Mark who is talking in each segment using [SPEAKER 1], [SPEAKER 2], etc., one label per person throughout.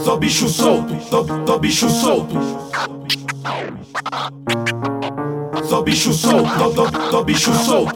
[SPEAKER 1] Sou bicho solto, tô bicho solto. Sou bicho solto, tô bicho solto.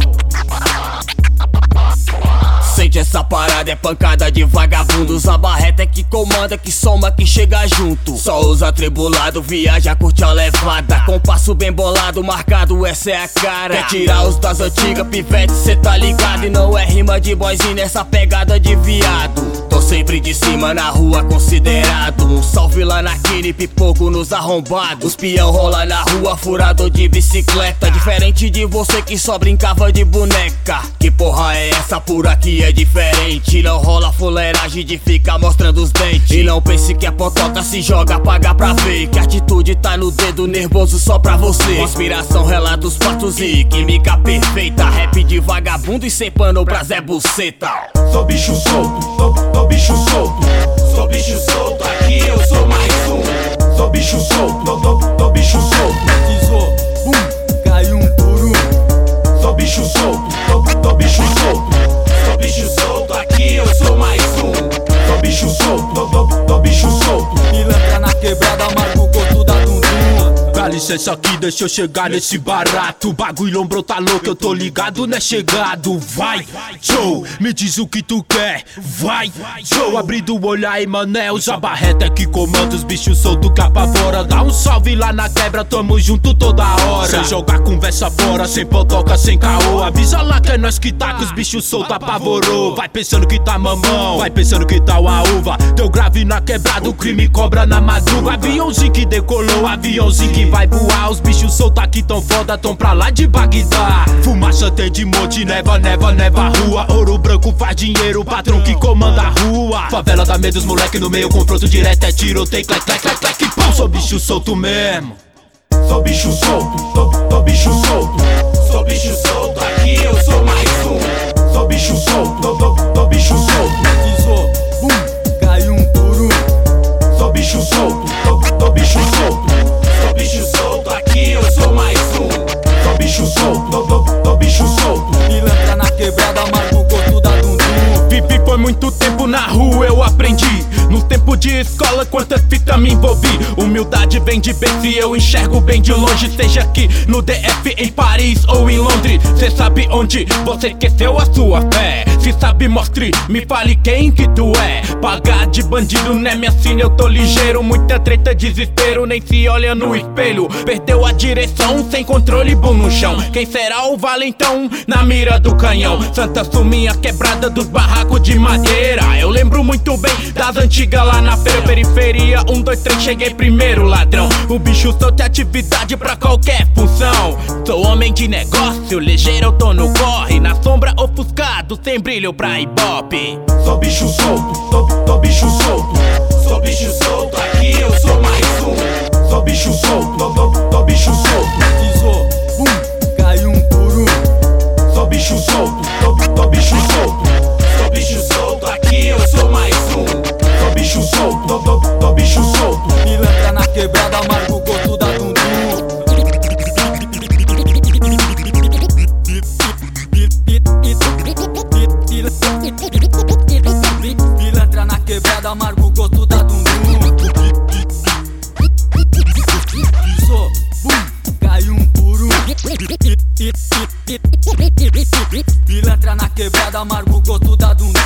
[SPEAKER 2] Sente essa parada, é pancada de vagabundos. A barreta é que comanda, que soma, que chega junto. Só os atribulados viaja, curte a levada. Com passo bem bolado, marcado, essa é a cara. Quer tirar os das antigas, pivete, cê tá ligado. E não é rima de boyzinho nessa pegada de viado. Tô sempre de cima na rua considerado um salve lá na Kine, pipoco nos arrombados. Os peão rola na rua, furador de bicicleta. Diferente de você que só brincava de boneca. Que porra é essa? Por aqui é diferente. Não rola fuleiragem de ficar mostrando os dentes. E não pense que a potoca se joga, paga pra ver. Que a atitude tá no dedo, nervoso só pra você. Conspiração, relatos, fatos e química perfeita. Rap de vagabundo e sem pano pra Zé Buceta.
[SPEAKER 1] Sou bicho solto, tô bicho solto.
[SPEAKER 3] Sou bicho solto, aqui eu sou mais um.
[SPEAKER 1] Sou bicho solto, tô bicho solto.
[SPEAKER 3] Pisou, caiu por um.
[SPEAKER 1] Sou bicho solto, tô bicho solto.
[SPEAKER 3] Sou bicho solto, aqui eu sou mais um.
[SPEAKER 1] Sou bicho solto, tô bicho solto.
[SPEAKER 3] Pilantra na quebrada, amargo o gosto da dundum.
[SPEAKER 4] Dá licença aqui, deixa eu chegar nesse barato. Bagulho lombrou tá louco, eu tô ligado, né chegado. Vai, show, me diz o que tu quer. Vai, show, abrindo o olho aí, mané. Usa a barreta que comanda os bichos soltos que apavora. Dá um salve lá na quebra, tamo junto toda hora. Sem jogar conversa fora, sem potoca, sem caô. Avisa lá que é nós que tá, que os bichos soltos apavorou. Vai pensando que tá mamão, vai pensando que tá uma uva. Deu grave na quebrada, o crime cobra na madruga. Aviãozinho que decolou, aviãozinho que vai voar. Os bichos soltos aqui tão foda, tão pra lá de Bagdá. Fumaça tem de monte, neva a rua. Ouro branco faz dinheiro, patrão que comanda a rua. Favela dá medo, os moleque no meio, confronto direto é tiroteio, clec, clec, clec, clec, pão. Sou bicho solto mesmo.
[SPEAKER 1] Sou bicho solto, tô bicho solto.
[SPEAKER 3] Sou bicho solto, aqui eu sou mais um.
[SPEAKER 1] Sou bicho solto, tô bicho solto.
[SPEAKER 3] Pisou, caiu por um.
[SPEAKER 1] Sou bicho solto, tô bicho solto.
[SPEAKER 3] Sou bicho solto, aqui eu sou mais um.
[SPEAKER 1] Sou bicho solto, tô bicho solto.
[SPEAKER 3] Pilantra na quebrada, amargo o gosto da dundum.
[SPEAKER 4] Vivi por muito tempo na rua, eu aprendi. No tempo de escola, quantas fitas me envolvi. Humildade vem de berço e eu enxergo bem de longe. Seja aqui no DF, em Paris ou em Londres. Cê sabe onde você esqueceu a sua fé. Se sabe, mostre, me fale quem que tu é. Pagar de bandido, né, minha filha, eu tô ligeiro. Muita treta, desespero, nem se olha no espelho. Perdeu a direção, sem controle, bom no chão. Quem será o valentão? Na mira do canhão. Santa Suminha, quebrada dos barracos de madeira. Eu lembro muito bem das antigas lá na feira. Periferia, 1, 2, 3, cheguei primeiro, ladrão. O bicho solto é atividade pra qualquer função. Sou homem de negócio, ligeiro, eu tô no corre. Na sombra ofuscado, sem brilho pra ibope.
[SPEAKER 1] Sou bicho solto, tô bicho solto.
[SPEAKER 3] Sou bicho solto, aqui eu sou mais um.
[SPEAKER 1] Sou bicho solto, tô bicho solto.
[SPEAKER 3] Pisou, caiu por um.
[SPEAKER 1] Sou bicho solto, tô bicho solto.
[SPEAKER 3] Sou bicho solto, aqui eu sou mais um.
[SPEAKER 1] Sou bicho solto, tô bicho solto.
[SPEAKER 3] Pilantra na quebrada, amargo o gosto da dundum. Pilantra na quebrada, amargo o gosto da dundum. Pisou, caiu por um. Pilantra na quebrada, amargo o gosto da dundum.